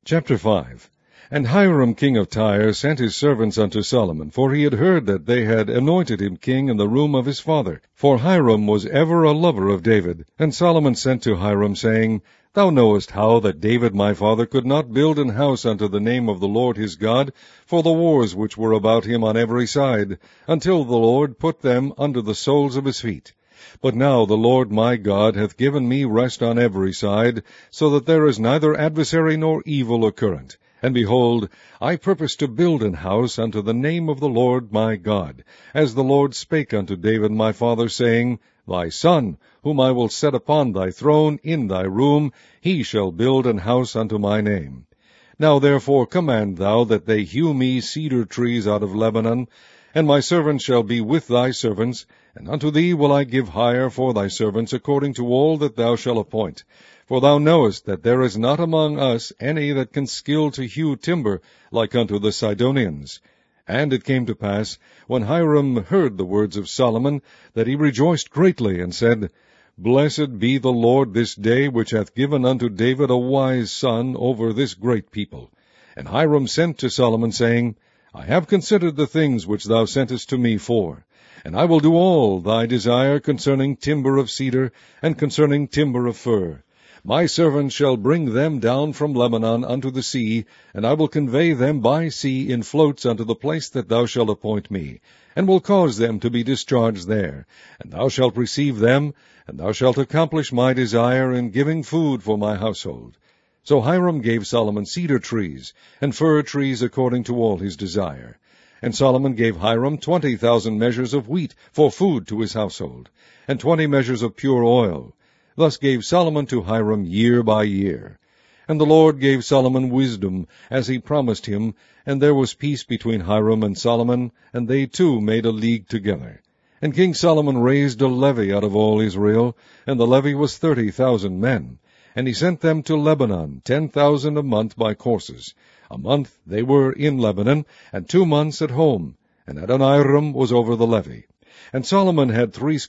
Chapter 5. And Hiram king of Tyre sent his servants unto Solomon, for he had heard that they had anointed him king in the room of his father. For Hiram was ever a lover of David. And Solomon sent to Hiram, saying, Thou knowest how that David my father could not build an house unto the name of the Lord his God, for the wars which were about him on every side, until the Lord put them under the soles of his feet. But now the Lord my God hath given me rest on every side, so that there is neither adversary nor evil occurrent. And behold, I purpose to build an house unto the name of the Lord my God, as the Lord spake unto David my father, saying, Thy son, whom I will set upon thy throne in thy room, he shall build an house unto my name. Now therefore command thou that they hew me cedar trees out of Lebanon, and my servants shall be with thy servants, and unto thee will I give hire for thy servants according to all that thou shalt appoint. For thou knowest that there is not among us any that can skill to hew timber like unto the Sidonians. And it came to pass, when Hiram heard the words of Solomon, that he rejoiced greatly, and said, Blessed be the Lord this day, which hath given unto David a wise son over this great people. And Hiram sent to Solomon, saying, I have considered the things which thou sentest to me for, and I will do all thy desire concerning timber of cedar, and concerning timber of fir. My servants shall bring them down from Lebanon unto the sea, and I will convey them by sea in floats unto the place that thou shalt appoint me, and will cause them to be discharged there. And thou shalt receive them, and thou shalt accomplish my desire in giving food for my household. So Hiram gave Solomon cedar trees, and fir trees according to all his desire. And Solomon gave Hiram 20,000 measures of wheat for food to his household, and 20 measures of pure oil. Thus gave Solomon to Hiram year by year. And the Lord gave Solomon wisdom, as he promised him, and there was peace between Hiram and Solomon, and they two made a league together. And King Solomon raised a levy out of all Israel, and the levy was 30,000 men. And he sent them to Lebanon, 10,000 a month by courses. A month they were in Lebanon, and 2 months at home, and Adoniram was over the levy. And Solomon had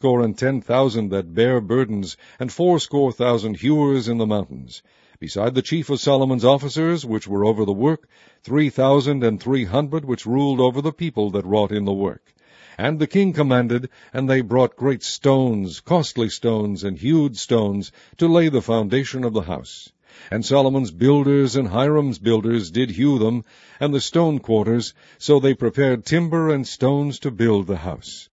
70,000 that bare burdens, and 80,000 hewers in the mountains. Beside the chief of Solomon's officers, which were over the work, 3,300 which ruled over the people that wrought in the work. And the king commanded, and they brought great stones, costly stones, and hewed stones, to lay the foundation of the house. And Solomon's builders and Hiram's builders did hew them, and the stone quarters, so they prepared timber and stones to build the house.